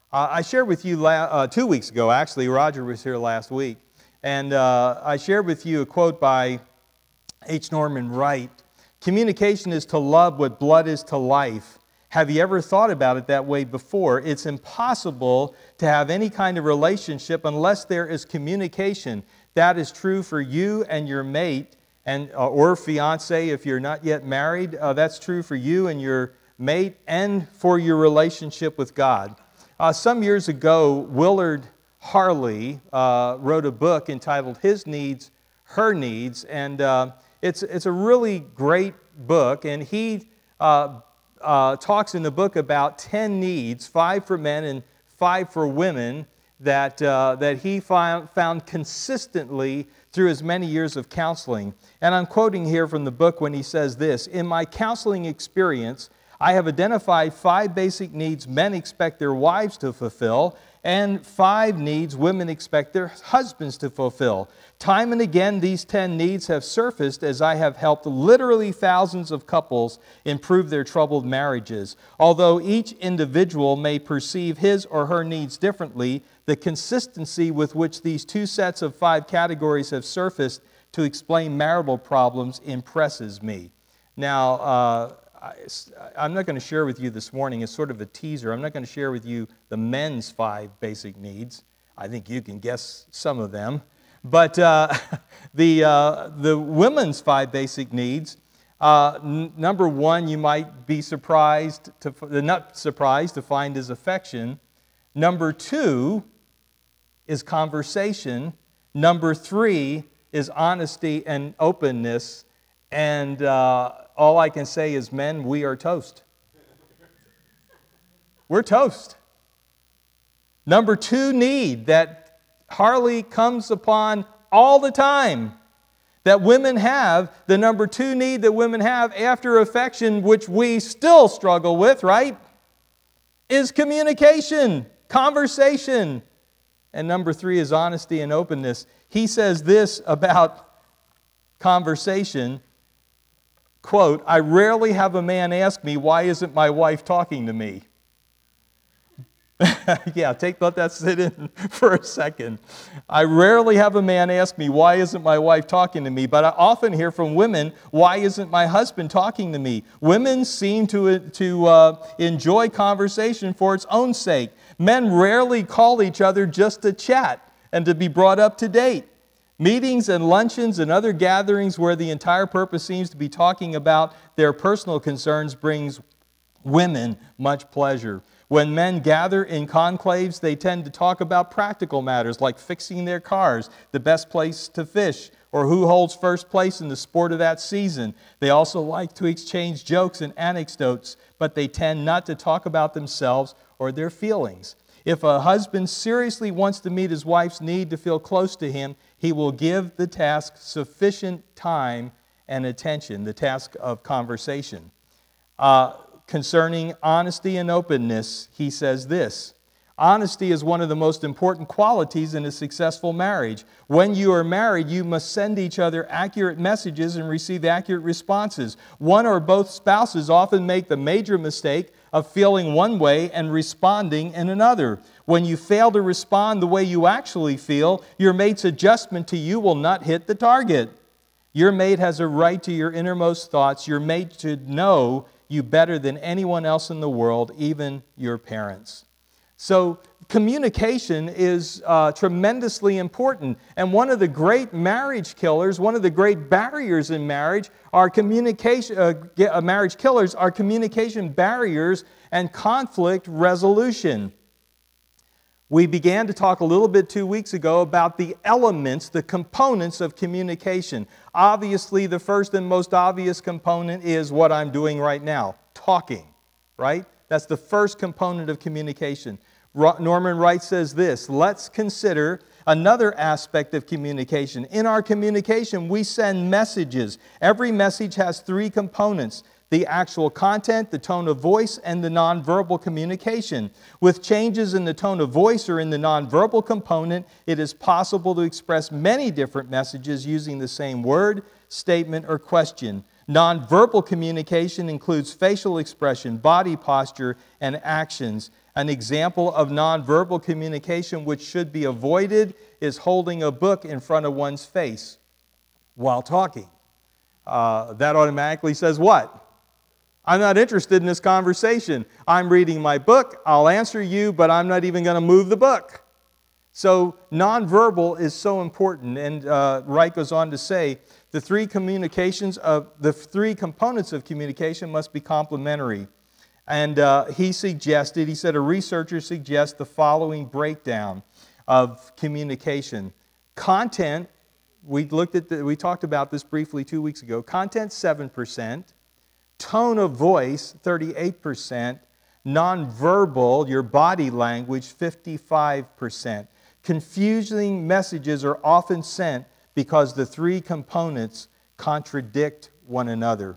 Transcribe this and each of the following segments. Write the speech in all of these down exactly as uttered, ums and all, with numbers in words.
Uh, I shared with you la- uh, two weeks ago, actually, Roger was here last week, and uh, I shared with you a quote by H. Norman Wright. Communication is to love what blood is to life. Have you ever thought about it that way before? It's impossible to have any kind of relationship unless there is communication. That is true for you and your mate, and uh, or fiance if you're not yet married. Uh, that's true for you and your mate and for your relationship with God. Uh, some years ago, Willard Harley uh, wrote a book entitled His Needs, Her Needs, and uh, it's, it's a really great book, and he uh, uh, talks in the book about ten needs, five for men and five for women, that, uh, that he found, found consistently through his many years of counseling. And I'm quoting here from the book when he says this: "In my counseling experience, I have identified five basic needs men expect their wives to fulfill, and five needs women expect their husbands to fulfill. Time and again, these ten needs have surfaced as I have helped literally thousands of couples improve their troubled marriages. Although each individual may perceive his or her needs differently, the consistency with which these two sets of five categories have surfaced to explain marital problems impresses me." Now, uh, I, I'm not going to share with you this morning, as sort of a teaser, I'm not going to share with you the men's five basic needs. I think you can guess some of them. But uh, the, uh, the women's five basic needs, uh, n- number one, you might be surprised, to, not surprised to find is affection. Number two is conversation. Number three is honesty and openness. And uh, all I can say is, men, we are toast. We're toast. Number two need that Harley comes upon all the time, that women have, the number two need that women have after affection, which we still struggle with, right, is communication, conversation. And number three is honesty and openness. He says this about conversation, quote, "I rarely have a man ask me, why isn't my wife talking to me?" Yeah, take let that sit in for a second. I rarely have a man ask me, why isn't my wife talking to me? But I often hear from women, why isn't my husband talking to me? Women seem to, to uh, enjoy conversation for its own sake. Men rarely call each other just to chat and to be brought up to date. Meetings and luncheons and other gatherings where the entire purpose seems to be talking about their personal concerns brings women much pleasure. When men gather in conclaves, they tend to talk about practical matters like fixing their cars, the best place to fish, or who holds first place in the sport of that season. They also like to exchange jokes and anecdotes, but they tend not to talk about themselves or their feelings. If a husband seriously wants to meet his wife's need to feel close to him, he will give the task sufficient time and attention, the task of conversation. Uh, concerning honesty and openness, he says this: honesty is one of the most important qualities in a successful marriage. When you are married, you must send each other accurate messages and receive accurate responses. One or both spouses often make the major mistake of feeling one way and responding in another. When you fail to respond the way you actually feel, your mate's adjustment to you will not hit the target. Your mate has a right to your innermost thoughts. Your mate should know you better than anyone else in the world, even your parents. So communication is uh, tremendously important. And one of the great marriage killers, one of the great barriers in marriage are communication, uh, marriage killers are communication barriers and conflict resolution. We began to talk a little bit two weeks ago about the elements, the components of communication. Obviously, the first and most obvious component is what I'm doing right now, talking, right? That's the first component of communication. Norman Wright says this: let's consider another aspect of communication. In our communication, we send messages. Every message has three components: the actual content, the tone of voice, and the nonverbal communication. With changes in the tone of voice or in the nonverbal component, it is possible to express many different messages using the same word, statement, or question. Nonverbal communication includes facial expression, body posture, and actions. An example of nonverbal communication which should be avoided is holding a book in front of one's face while talking. Uh, that automatically says what? I'm not interested in this conversation. I'm reading my book. I'll answer you, but I'm not even going to move the book. So nonverbal is so important. And uh, Wright goes on to say, the three communications of the three components of communication must be complementary. And uh, he suggested, he said, a researcher suggests the following breakdown of communication. Content, we looked at, the, we talked about this briefly two weeks ago. Content, seven percent. Tone of voice, thirty-eight percent. Nonverbal, your body language, fifty-five percent. Confusing messages are often sent because the three components contradict one another.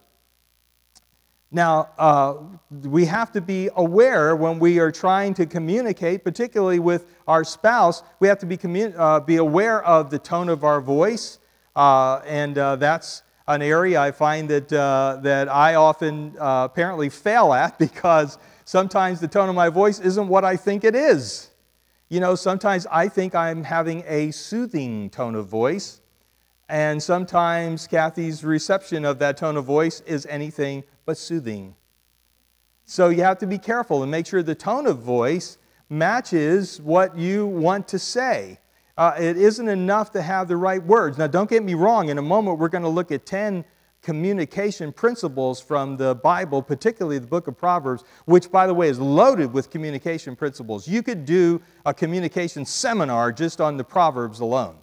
Now, uh, we have to be aware when we are trying to communicate, particularly with our spouse, we have to be, commun- uh, be aware of the tone of our voice, uh, and uh, that's an area I find that, uh, that I often uh, apparently fail at, because sometimes the tone of my voice isn't what I think it is. You know, sometimes I think I'm having a soothing tone of voice, and sometimes Kathy's reception of that tone of voice is anything but soothing. So you have to be careful and make sure the tone of voice matches what you want to say. Uh, it isn't enough to have the right words. Now, don't get me wrong. In a moment, we're going to look at ten communication principles from the Bible, particularly the book of Proverbs, which, by the way, is loaded with communication principles. You could do a communication seminar just on the Proverbs alone.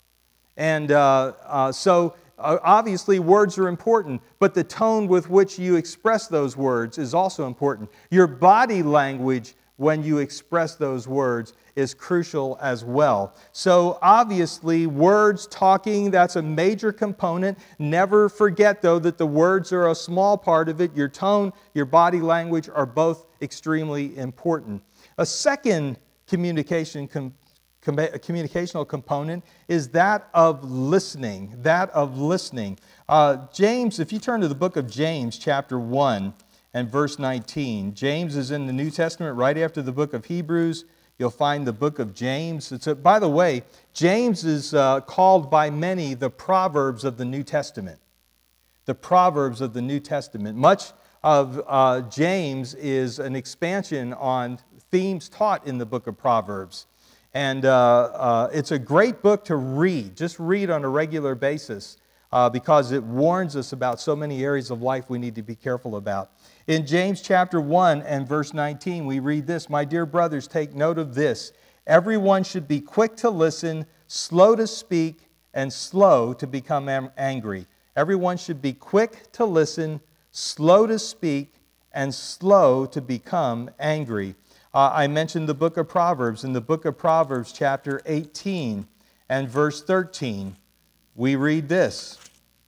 And uh, uh, so, uh, obviously, words are important, but the tone with which you express those words is also important. Your body language when you express those words is crucial as well. So obviously, words, talking, that's a major component. Never forget, though, that the words are a small part of it. Your tone, your body language are both extremely important. A second communication com- com- communicational component is that of listening, that of listening. Uh, James, if you turn to the book of James, chapter one, and verse nineteen. James is in the New Testament right after the book of Hebrews. You'll find the book of James. It's a, by the way, James is uh, called by many the Proverbs of the New Testament. The Proverbs of the New Testament. Much of uh, James is an expansion on themes taught in the book of Proverbs. And uh, uh, it's a great book to read. Just read on a regular basis uh, because it warns us about so many areas of life we need to be careful about. In James chapter one and verse nineteen, we read this, "My dear brothers, take note of this. Everyone should be quick to listen, slow to speak, and slow to become am- angry." Everyone should be quick to listen, slow to speak, and slow to become angry. Uh, I mentioned the book of Proverbs. In the book of Proverbs, chapter eighteen and verse thirteen, we read this.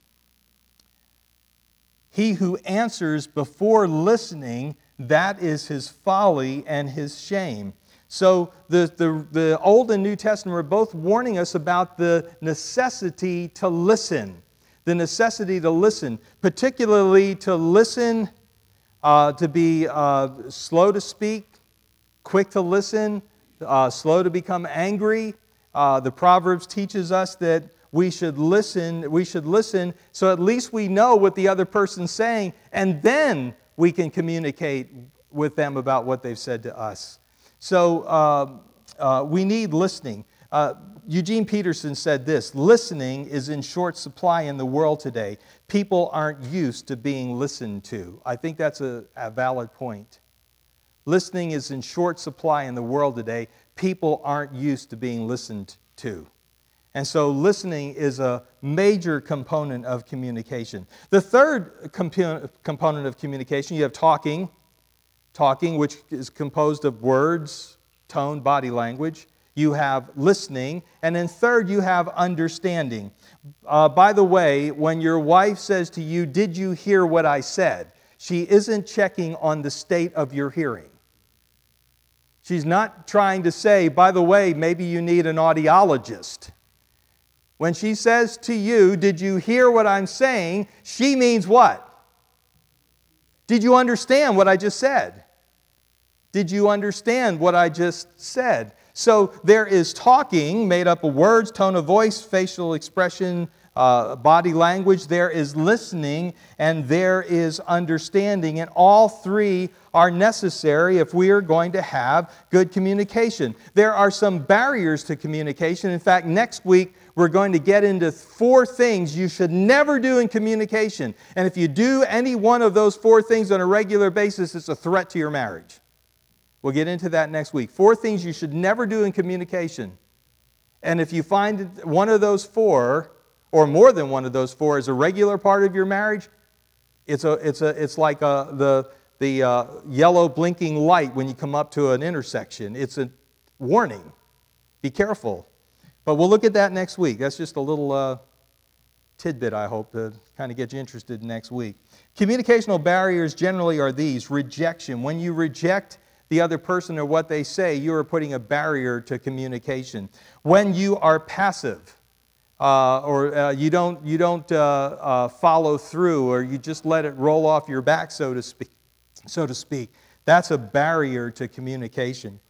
"He who answers before listening, that is his folly and his shame." So the, the, the Old and New Testament are both warning us about the necessity to listen. The necessity to listen, particularly to listen, uh, to be uh, slow to speak, quick to listen, uh, slow to become angry. Uh, the Proverbs teaches us that we should listen, we should listen so at least we know what the other person's saying, and then we can communicate with them about what they've said to us. So uh, uh, we need listening. Uh, Eugene Peterson said this, "Listening is in short supply in the world today. People aren't used to being listened to." I think that's a, a valid point. Listening is in short supply in the world today. People aren't used to being listened to. And so listening is a major component of communication. The third comp- component of communication, you have talking, talking, which is composed of words, tone, body language. You have listening. And then third, you have understanding. Uh, by the way, when your wife says to you, "Did you hear what I said?" she isn't checking on the state of your hearing. She's not trying to say, "By the way, maybe you need an audiologist." When she says to you, did you hear what I'm saying? She means what? Did you understand what I just said? Did you understand what I just said? So there is talking made up of words, tone of voice, facial expression, uh, body language. There is listening, and there is understanding. And all three are necessary if we are going to have good communication. There are some barriers to communication. In fact, next week we're going to get into four things you should never do in communication. And if you do any one of those four things on a regular basis, it's a threat to your marriage. We'll get into that next week. Four things you should never do in communication. And if you find one of those four, or more than one of those four, is a regular part of your marriage, it's a it's a it's like a, the the uh, yellow blinking light when you come up to an intersection. It's a warning. Be careful. But we'll look at that next week. That's just a little uh, tidbit, I hope, to kind of get you interested next week. Communicational barriers generally are these: rejection. When you reject the other person or what they say, you are putting a barrier to communication. When you are passive, uh, or uh, you don't, you don't uh, uh, follow through, or you just let it roll off your back, so to speak, so to speak, that's a barrier to communication.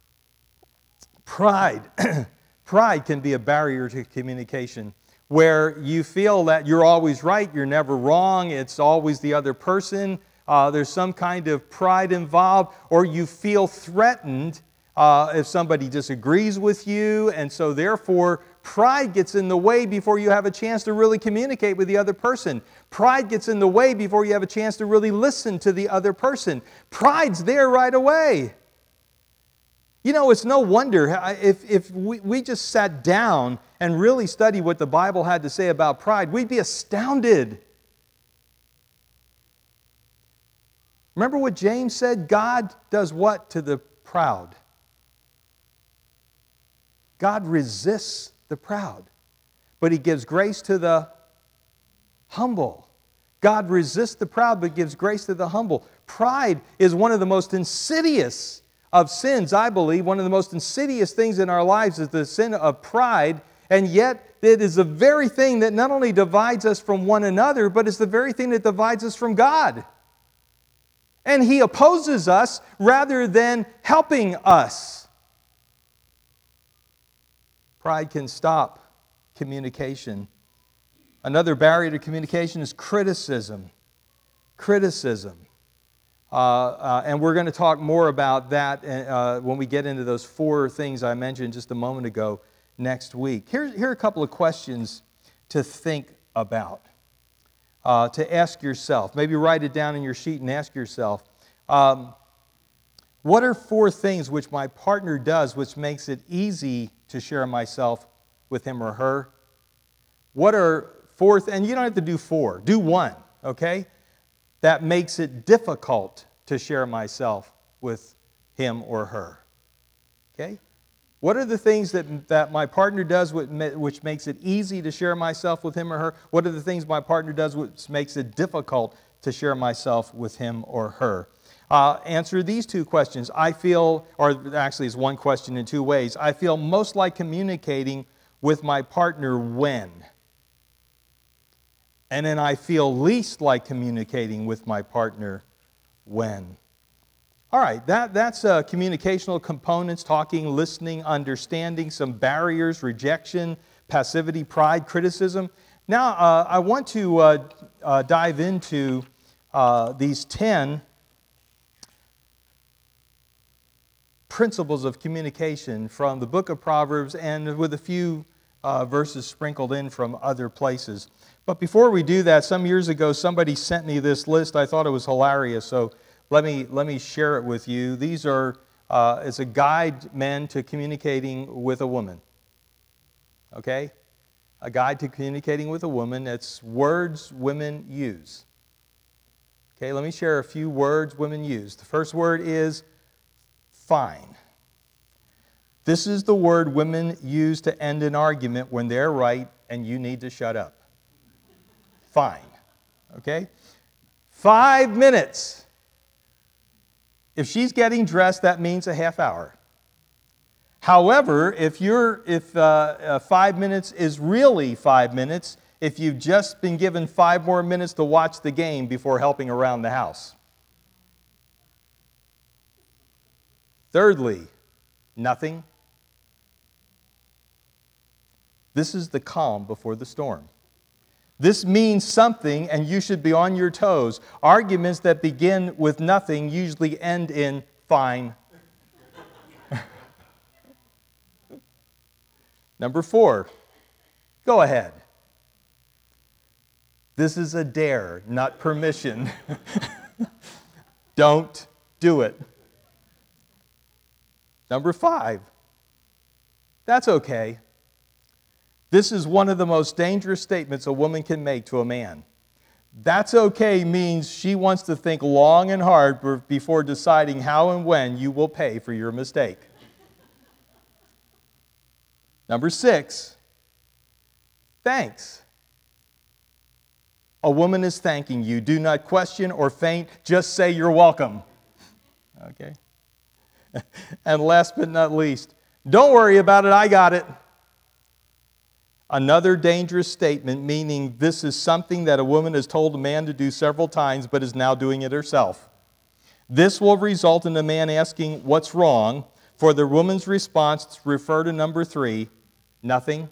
Pride. Pride can be a barrier to communication, where you feel that you're always right, you're never wrong, it's always the other person. Uh, there's some kind of pride involved, or you feel threatened uh, if somebody disagrees with you, and so therefore pride gets in the way before you have a chance to really communicate with the other person. Pride gets in the way before you have a chance to really listen to the other person. Pride's there right away. You know, it's no wonder if, if we, we just sat down and really studied what the Bible had to say about pride, we'd be astounded. Remember what James said? God does what to the proud? God resists the proud, but He gives grace to the humble. God resists the proud, but gives grace to the humble. Pride is one of the most insidious of sins, I believe. One of the most insidious things in our lives is the sin of pride, and yet it is the very thing that not only divides us from one another, but it's the very thing that divides us from God. And He opposes us rather than helping us. Pride can stop communication. Another barrier to communication is criticism. Criticism. Uh, uh, and we're going to talk more about that uh, when we get into those four things I mentioned just a moment ago next week. Here, here are a couple of questions to think about. Uh, to ask yourself. Maybe write it down in your sheet and ask yourself, um, what are four things which my partner does which makes it easy to share myself with him or her? What are four, th- and you don't have to do four, do one, okay? That makes it difficult to share myself with him or her, okay? What are the things that, that my partner does which makes it easy to share myself with him or her? What are the things my partner does which makes it difficult to share myself with him or her? Uh, answer these two questions. I feel, or actually it's one question in two ways. I feel most like communicating with my partner when? And then I feel least like communicating with my partner when? All right, that, that's uh, communicational components, talking, listening, understanding, some barriers, rejection, passivity, pride, criticism. Now, uh, I want to uh, uh, dive into uh, these ten principles of communication from the book of Proverbs, and with a few uh, verses sprinkled in from other places. But before we do that, some years ago, somebody sent me this list. I thought it was hilarious, so Let me, let me share it with you. These are, uh, it's a guide, men, to communicating with a woman. Okay? A guide to communicating with a woman. It's words women use. Okay, let me share a few words women use. The first word is fine. This is the word women use to end an argument when they're right and you need to shut up. Fine. Okay? Five minutes. If she's getting dressed, that means a half hour. However, if you're if uh, uh, five minutes is really five minutes, if you've just been given five more minutes to watch the game before helping around the house. Thirdly, nothing. This is the calm before the storm. This means something, and you should be on your toes. Arguments that begin with nothing usually end in fine. Number four, go ahead. This is a dare, not permission. Don't do it. Number five, that's okay. This is one of the most dangerous statements a woman can make to a man. That's okay means she wants to think long and hard before deciding how and when you will pay for your mistake. Number six, thanks. A woman is thanking you. Do not question or faint. Just say you're welcome. Okay? And last but not least, don't worry about it. I got it. Another dangerous statement, meaning this is something that a woman has told a man to do several times but is now doing it herself. This will result in a man asking, what's wrong? For the woman's response, refer to number three, nothing.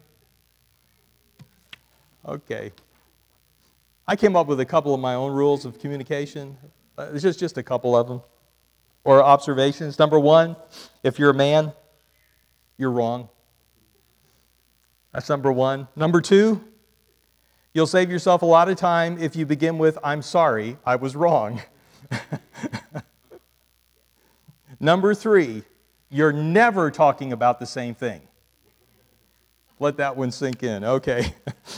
Okay. I came up with a couple of my own rules of communication. Uh, it's just, just a couple of them. Or observations. Number one, if you're a man, you're wrong. That's number one. Number two, you'll save yourself a lot of time if you begin with, I'm sorry, I was wrong. Number three, you're never talking about the same thing. Let that one sink in. Okay.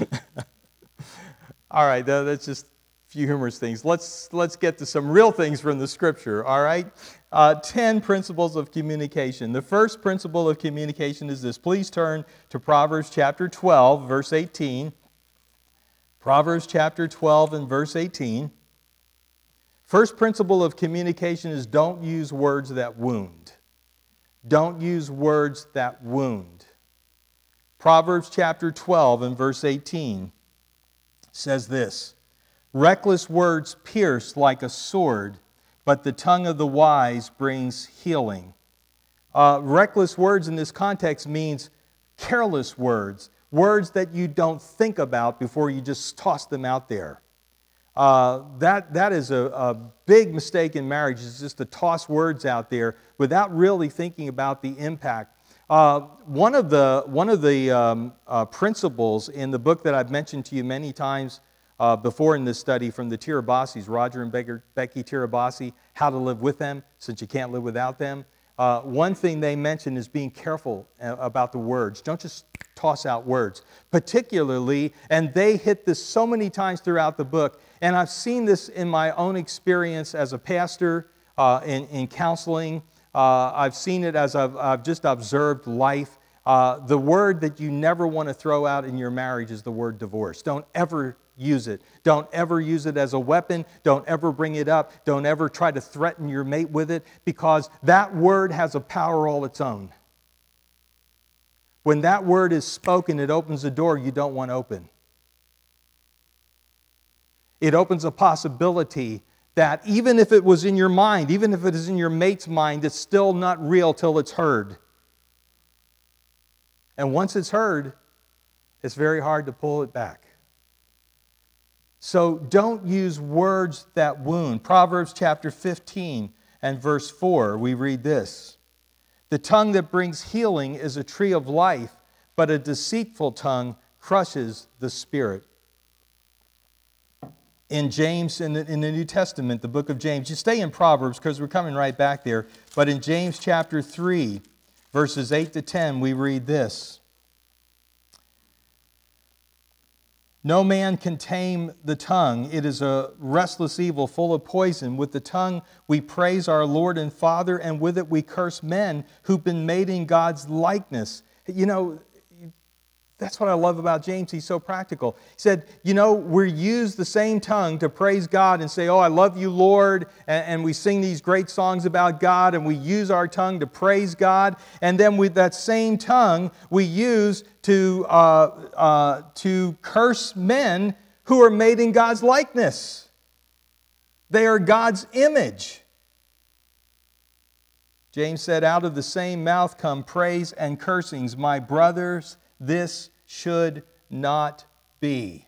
All right, that's just a few humorous things. Let's, let's get to some real things from the Scripture, all right? Uh, ten principles of communication. The first principle of communication is this. Please turn to Proverbs chapter twelve, verse eighteen. Proverbs chapter twelve and verse eighteen. First principle of communication is don't use words that wound. Don't use words that wound. Proverbs chapter twelve and verse eighteen says this, reckless words pierce like a sword, but the tongue of the wise brings healing. Uh, reckless words in this context means careless words, words that you don't think about before you just toss them out there. Uh, that, that is a, a big mistake in marriage, is just to toss words out there without really thinking about the impact. Uh, one of the, one of the um, uh, principles in the book that I've mentioned to you many times uh, before in this study from the Tirabasis, Roger and Becky, Becky Tirabasi, How to Live With Them, Since You Can't Live Without Them. Uh, one thing they mention is being careful about the words. Don't just toss out words. Particularly, and they hit this so many times throughout the book, and I've seen this in my own experience as a pastor, uh, in, in counseling. Uh, I've seen it as I've, I've just observed life. Uh, the word that you never want to throw out in your marriage is the word divorce. Don't ever use it. Don't ever use it as a weapon. Don't ever bring it up. Don't ever try to threaten your mate with it, because that word has a power all its own. When that word is spoken, it opens a door you don't want open. It opens a possibility that even if it was in your mind, even if it is in your mate's mind, it's still not real till it's heard. And once it's heard, it's very hard to pull it back. So don't use words that wound. Proverbs chapter fifteen and verse four, we read this. The tongue that brings healing is a tree of life, but a deceitful tongue crushes the spirit. In James, in the, in the New Testament, the book of James, you stay in Proverbs because we're coming right back there, but in James chapter three, verses eight to ten, we read this. No man can tame the tongue. It is a restless evil full of poison. With the tongue we praise our Lord and Father, and with it we curse men who've been made in God's likeness. You know, That's what I love about James. He's so practical. He said, you know, we use the same tongue to praise God and say, oh, I love you, Lord. And, and we sing these great songs about God, and we use our tongue to praise God. And then with that same tongue, we use to, uh, uh, to curse men who are made in God's likeness. They are God's image. James said, out of the same mouth come praise and cursings. My brothers, this should not be.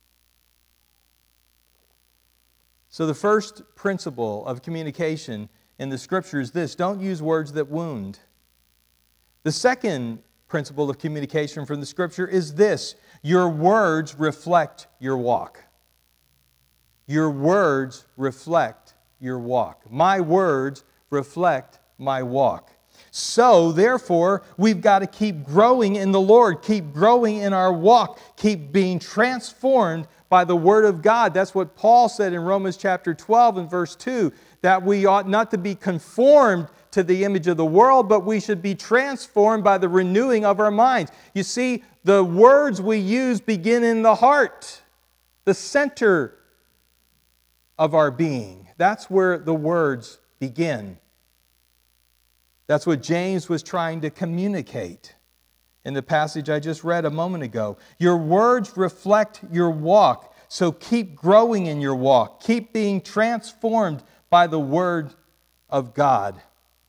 So the first principle of communication in the Scripture is this: don't use words that wound. The second principle of communication from the Scripture is this: your words reflect your walk. Your words reflect your walk. My words reflect my walk. So, therefore, we've got to keep growing in the Lord, keep growing in our walk, keep being transformed by the Word of God. That's what Paul said in Romans chapter twelve and verse two, that we ought not to be conformed to the image of the world, but we should be transformed by the renewing of our minds. You see, the words we use begin in the heart, the center of our being. That's where the words begin. That's what James was trying to communicate in the passage I just read a moment ago. Your words reflect your walk, so keep growing in your walk. Keep being transformed by the Word of God.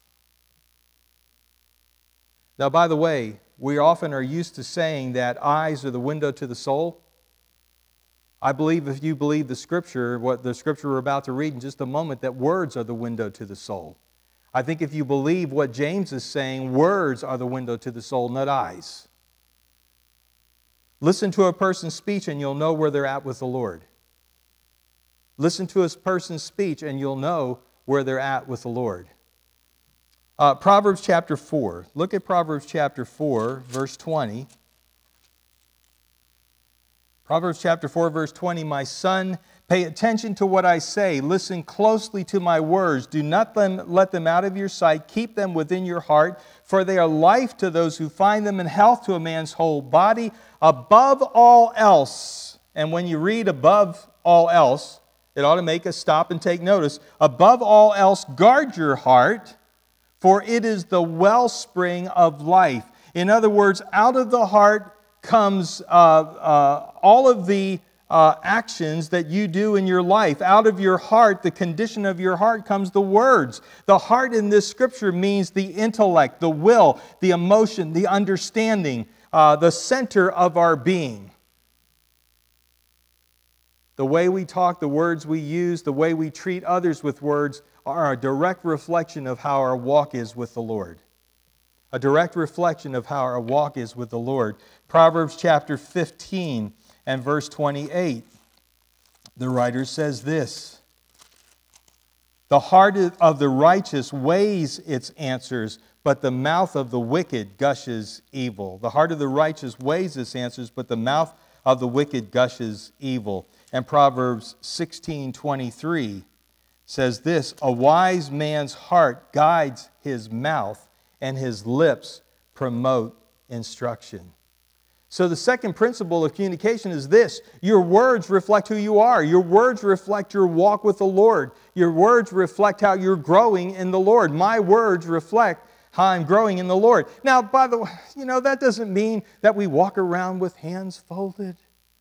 Now, by the way, we often are used to saying that eyes are the window to the soul. I believe if you believe the Scripture, what the Scripture we're about to read in just a moment, that words are the window to the soul. I think if you believe what James is saying, words are the window to the soul, not eyes. Listen to a person's speech and you'll know where they're at with the Lord. Listen to a person's speech and you'll know where they're at with the Lord. Uh, Proverbs chapter four. Look at Proverbs chapter four, verse twenty. Proverbs chapter four, verse twenty. My son, pay attention to what I say. Listen closely to my words. Do not let them out of your sight. Keep them within your heart, for they are life to those who find them and health to a man's whole body. Above all else, and when you read above all else, it ought to make us stop and take notice. Above all else, guard your heart, for it is the wellspring of life. In other words, out of the heart comes uh, uh, all of the uh, actions that you do in your life. Out of your heart, the condition of your heart, comes the words. The heart in this Scripture means the intellect, the will, the emotion, the understanding, uh, the center of our being. The way we talk, the words we use, the way we treat others with words are a direct reflection of how our walk is with the Lord. A direct reflection of how our walk is with the Lord. Proverbs chapter fifteen and verse twenty-eight. The writer says this: the heart of the righteous weighs its answers, but the mouth of the wicked gushes evil. The heart of the righteous weighs its answers, but the mouth of the wicked gushes evil. And Proverbs sixteen twenty-three says this: a wise man's heart guides his mouth, and his lips promote instruction. So the second principle of communication is this: your words reflect who you are. Your words reflect your walk with the Lord. Your words reflect how you're growing in the Lord. My words reflect how I'm growing in the Lord. Now, by the way, you know, that doesn't mean that we walk around with hands folded.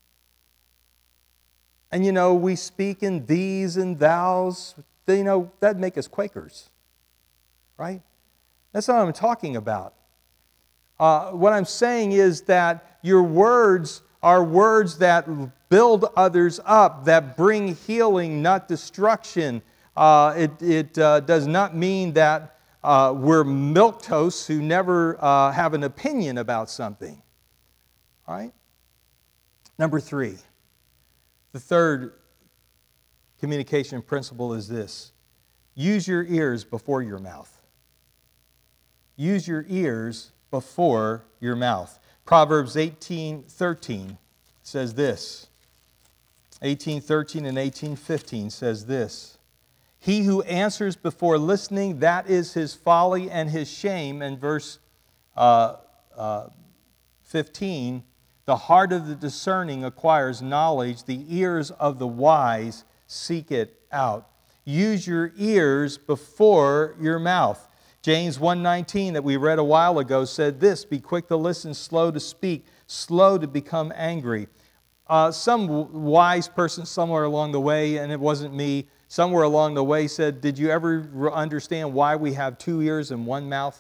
And, you know, we speak in these and thous. You know, that'd make us Quakers, right? That's not what I'm talking about. Uh, what I'm saying is that your words are words that build others up, that bring healing, not destruction. Uh, it it uh, does not mean that uh, we're milquetoast who never uh, have an opinion about something. All right? Number three. The third communication principle is this: use your ears before your mouth. Use your ears before your mouth. Proverbs eighteen thirteen says this. eighteen thirteen and eighteen fifteen says this: he who answers before listening, that is his folly and his shame. And verse uh, uh, fifteen, The heart of the discerning acquires knowledge. The ears of the wise seek it out. Use your ears before your mouth. James one nineteen that we read a while ago said this, be quick to listen, slow to speak, slow to become angry. Uh, some wise person somewhere along the way, and it wasn't me, somewhere along the way said, did you ever understand why we have two ears and one mouth?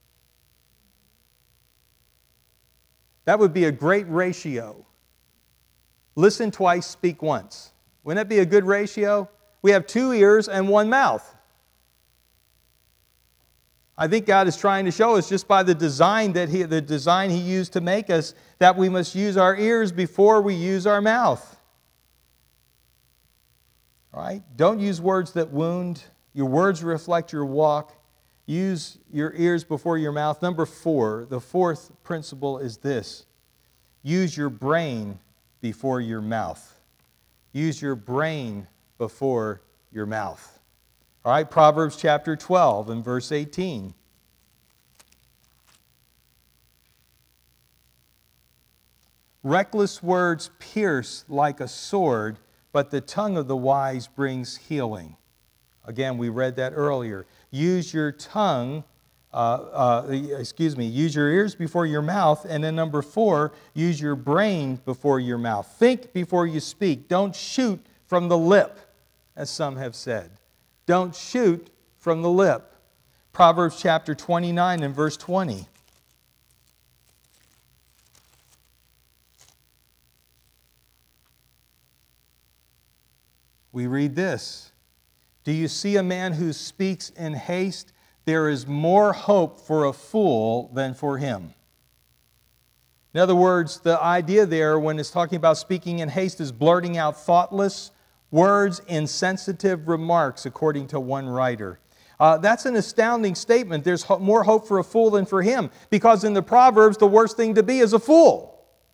That would be a great ratio. Listen twice, speak once. Wouldn't that be a good ratio? We have two ears and one mouth. I think God is trying to show us just by the design that He, the design He used to make us, that we must use our ears before we use our mouth. All right? Don't use words that wound. Your words reflect your walk. Use your ears before your mouth. Number four, the fourth principle is this. Use your brain before your mouth. Use your brain before your mouth. All right, Proverbs chapter twelve and verse eighteen. Reckless words pierce like a sword, but the tongue of the wise brings healing. Again, we read that earlier. Use your tongue, uh, uh, excuse me, use your ears before your mouth. And then number four, use your brain before your mouth. Think before you speak. Don't shoot from the lip, as some have said. Don't shoot from the lip. Proverbs chapter twenty-nine and verse twenty. We read this. Do you see a man who speaks in haste? There is more hope for a fool than for him. In other words, the idea there when it's talking about speaking in haste is blurting out thoughtless words, insensitive remarks, according to one writer. Uh, that's an astounding statement. There's ho- more hope for a fool than for him, because in the Proverbs, the worst thing to be is a fool.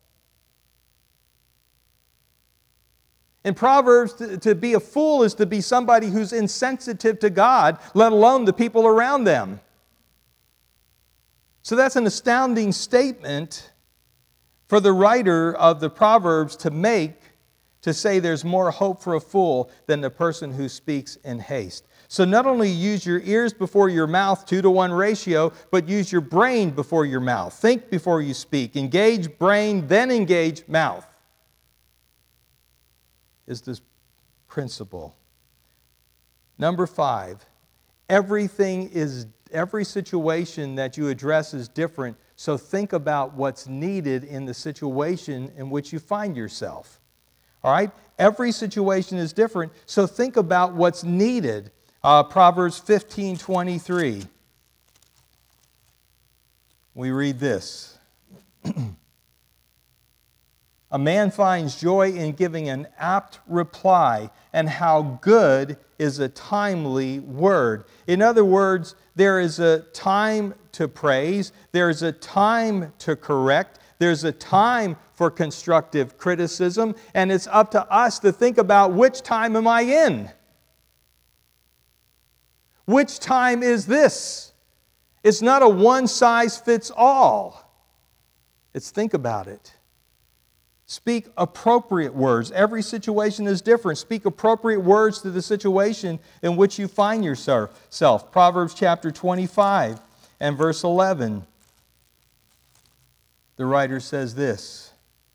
In Proverbs, to, to be a fool is to be somebody who's insensitive to God, let alone the people around them. So that's an astounding statement for the writer of the Proverbs to make, to say there's more hope for a fool than the person who speaks in haste. So not only use your ears before your mouth, two to one ratio, but use your brain before your mouth. Think before you speak. Engage brain, then engage mouth. Is this principle. Number five, everything is, every situation that you address is different, so think about what's needed in the situation in which you find yourself. All right? Every situation is different, so think about what's needed. Uh, Proverbs fifteen twenty-three. We read this. A man finds joy in giving an apt reply, and how good is a timely word. In other words, there is a time to praise, there is a time to correct, there's a time for constructive criticism, and it's up to us to think about which time am I in? Which time is this? It's not a one-size-fits-all. It's think about it. Speak appropriate words. Every situation is different. Speak appropriate words to the situation in which you find yourself. Proverbs chapter twenty-five and verse eleven. The writer says this.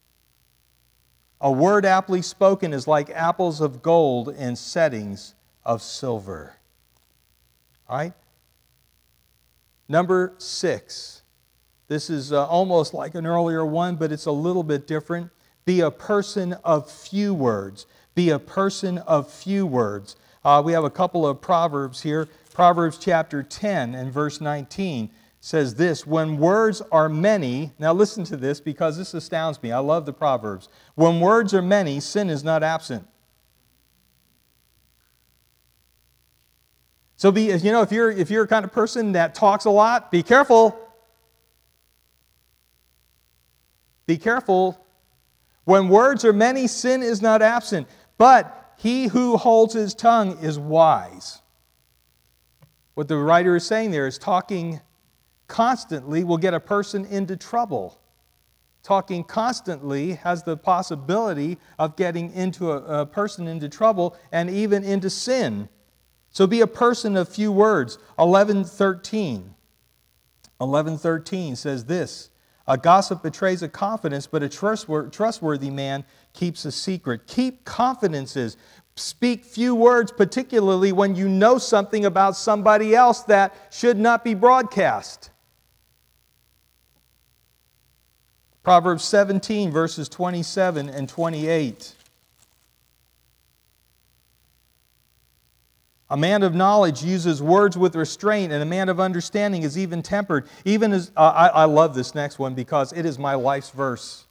A word aptly spoken is like apples of gold in settings of silver. All right? Number six. This is uh, almost like an earlier one, but it's a little bit different. Be a person of few words. Be a person of few words. Uh, we have a couple of Proverbs here. Proverbs chapter ten and verse nineteen says this, when words are many, now listen to this because this astounds me. I love the Proverbs. When words are many, sin is not absent. So be, you know, if you're if you're a kind of person that talks a lot, be careful. Be careful. When words are many, sin is not absent, but he who holds his tongue is wise. What the writer is saying there is talking constantly will get a person into trouble. Talking constantly has the possibility of getting into a, a person into trouble and even into sin. So be a person of few words. eleven thirteen. eleven thirteen says this, a gossip betrays a confidence, but a trustworthy man keeps a secret. Keep confidences. Speak few words, particularly when you know something about somebody else that should not be broadcast. Proverbs seventeen, verses twenty-seven and twenty-eight. A man of knowledge uses words with restraint, and a man of understanding is even-tempered. Even as uh, I, I love this next one because it is my life's verse.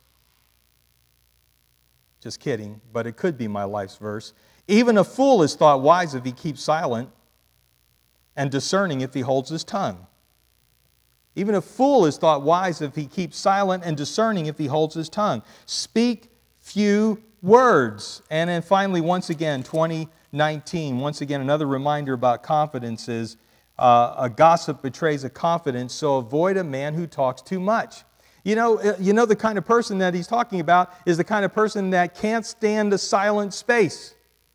Just kidding, but it could be my life's verse. Even a fool is thought wise if he keeps silent, and discerning if he holds his tongue. Even a fool is thought wise if he keeps silent, and discerning if he holds his tongue. Speak few words. And then finally, once again, twenty nineteen, once again, another reminder about confidence is uh, a gossip betrays a confidence, so avoid a man who talks too much. You know, you know the kind of person that he's talking about is the kind of person that can't stand a silent space.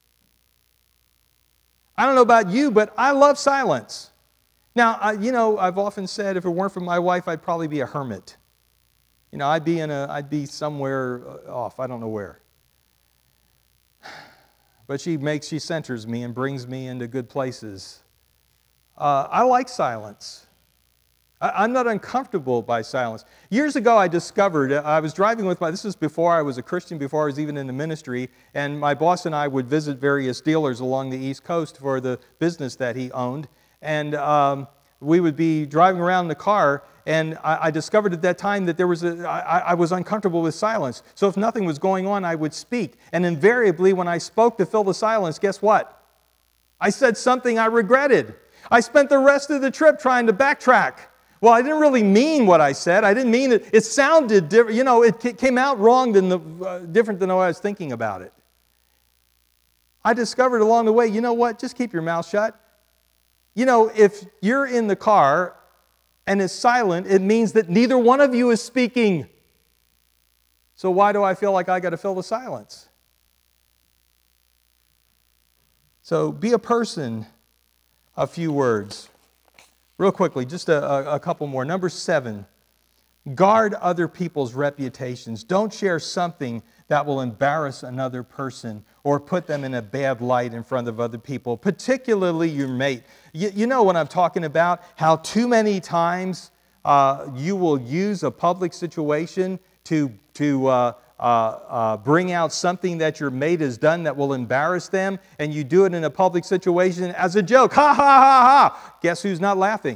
I don't know about you, but I love silence. Now, I, you know, I've often said if it weren't for my wife, I'd probably be a hermit. You know, I'd be in a, I'd be somewhere off, I don't know where. But she makes, she centers me and brings me into good places. Uh, I like silence. I, I'm not uncomfortable by silence. Years ago, I discovered, I was driving with my, this was before I was a Christian, before I was even in the ministry, and my boss and I would visit various dealers along the East Coast for the business that he owned. And um, we would be driving around in the car, and I, I discovered at that time that there was a, I, I was uncomfortable with silence. So if nothing was going on, I would speak. And invariably, when I spoke to fill the silence, guess what? I said something I regretted. I spent the rest of the trip trying to backtrack. Well, I didn't really mean what I said. I didn't mean it. It sounded different. You know, it came out wrong, than the, uh, different than the way I was thinking about it. I discovered along the way, you know what? Just keep your mouth shut. You know, if you're in the car and it's silent, it means that neither one of you is speaking. So why do I feel like I got to fill the silence? So be a person of few words. Real quickly, just a, a, a couple more. Number seven, guard other people's reputations. Don't share something that will embarrass another person or put them in a bad light in front of other people, particularly your mate. You, you know what I'm talking about, how too many times uh, you will use a public situation to, to uh, uh, uh, bring out something that your mate has done that will embarrass them, and you do it in a public situation as a joke. Ha, ha, ha, ha. Guess who's not laughing?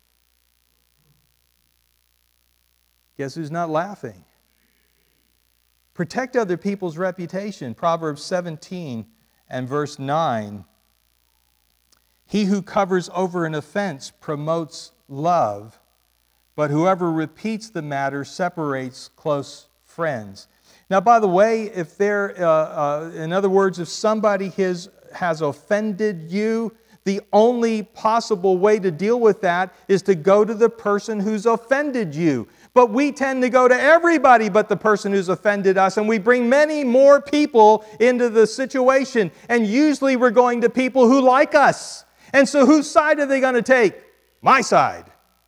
Guess who's not laughing? Protect other people's reputation. Proverbs seventeen and verse nine. He who covers over an offense promotes love, but whoever repeats the matter separates close friends. Now, by the way, if there, uh, uh, in other words, if somebody has, has offended you, the only possible way to deal with that is to go to the person who's offended you. But we tend to go to everybody but the person who's offended us, and we bring many more people into the situation. And usually we're going to people who like us. And so whose side are they going to take? My side.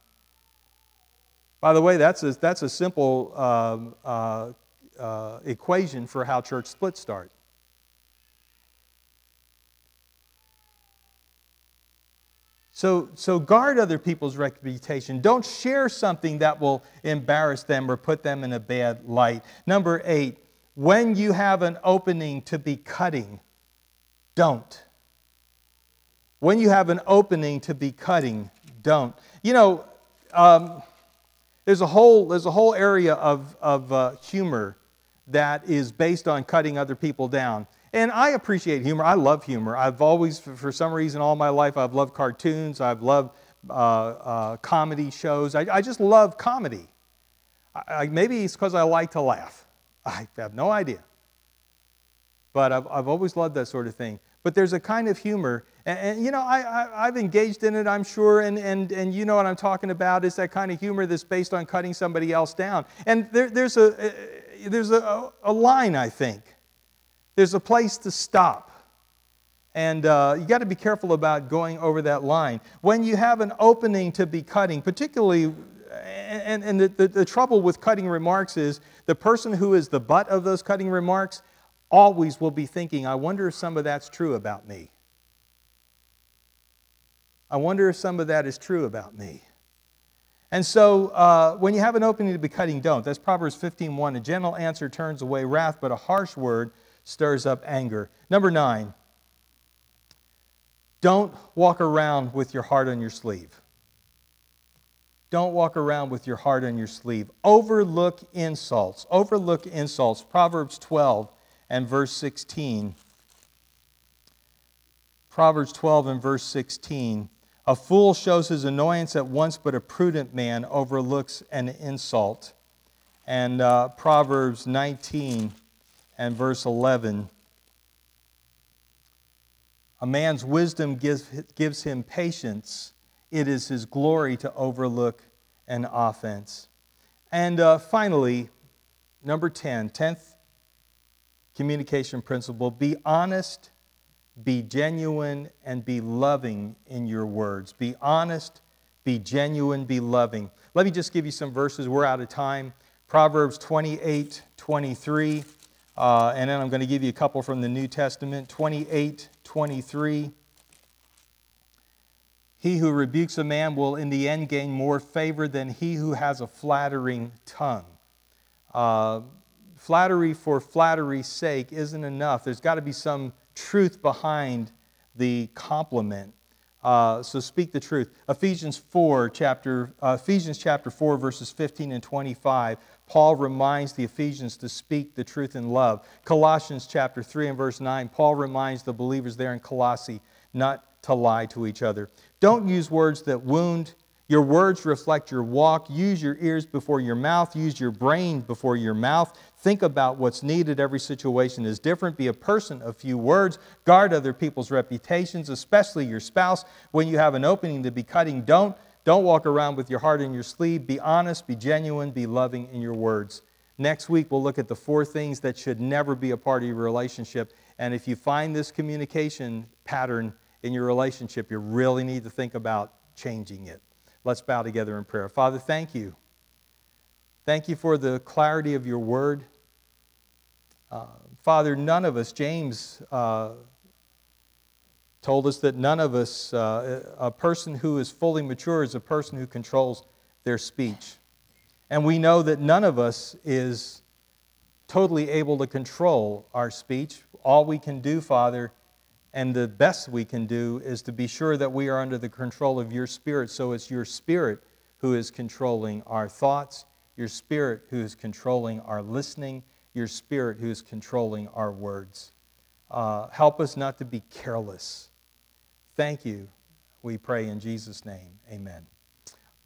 By the way, that's a, that's a simple um, uh, uh, equation for how church splits start. So, so guard other people's reputation. Don't share something that will embarrass them or put them in a bad light. Number eight, when you have an opening to be cutting, don't. When you have an opening to be cutting, don't. You know, um, there's a whole there's a whole area of of uh, humor that is based on cutting other people down. And I appreciate humor. I love humor. I've always, for some reason, all my life, I've loved cartoons. I've loved uh, uh, comedy shows. I, I just love comedy. I, I, maybe it's because I like to laugh. I have no idea. But I've, I've always loved that sort of thing. But there's a kind of humor, and, and you know, I, I, I've engaged in it, I'm sure, and, and, and you know what I'm talking about. It's that kind of humor that's based on cutting somebody else down. And there, there's, a, there's a, a line, I think. There's a place to stop. And uh, you got to be careful about going over that line. When you have an opening to be cutting, particularly, and, and the, the, the trouble with cutting remarks is the person who is the butt of those cutting remarks always will be thinking, I wonder if some of that's true about me. I wonder if some of that is true about me. And so uh, when you have an opening to be cutting, don't. That's Proverbs fifteen one. A gentle answer turns away wrath, but a harsh word stirs up anger. Number nine. Don't walk around with your heart on your sleeve. Don't walk around with your heart on your sleeve. Overlook insults. Overlook insults. Proverbs twelve and verse sixteen. Proverbs twelve and verse sixteen. A fool shows his annoyance at once, but a prudent man overlooks an insult. And uh, Proverbs nineteen and verse eleven. A man's wisdom gives, gives him patience. It is his glory to overlook an offense. And uh, finally, number ten, tenth communication principle, be honest, be genuine, and be loving in your words. Be honest, be genuine, be loving. Let me just give you some verses. We're out of time. Proverbs twenty-eight twenty-three, uh, and then I'm going to give you a couple from the New Testament. twenty-eight twenty-three. He who rebukes a man will in the end gain more favor than he who has a flattering tongue. Uh, flattery for flattery's sake isn't enough. There's got to be some truth behind the compliment. Uh, so speak the truth. Ephesians four, chapter uh, Ephesians chapter four, verses fifteen and twenty-five. Paul reminds the Ephesians to speak the truth in love. Colossians chapter three and verse nine. Paul reminds the believers there in Colossae not to lie to each other. Don't use words that wound. Your words reflect your walk. Use your ears before your mouth. Use your brain before your mouth. Think about what's needed. Every situation is different. Be a person of few words. Guard other people's reputations, especially your spouse. When you have an opening to be cutting, don't. Don't walk around with your heart in your sleeve. Be honest, be genuine, be loving in your words. Next week, we'll look at the four things that should never be a part of your relationship. And if you find this communication pattern in your relationship, you really need to think about changing it. Let's bow together in prayer. Father, thank you. Thank you for the clarity of your word. Uh, Father, none of us, James uh, told us that none of us, uh, a person who is fully mature is a person who controls their speech. And we know that none of us is totally able to control our speech. All we can do, Father, and the best we can do is to be sure that we are under the control of your Spirit. So it's your Spirit who is controlling our thoughts, your Spirit who is controlling our listening, your Spirit who is controlling our words. Uh, help us not to be careless. Thank you, we pray in Jesus' name. Amen.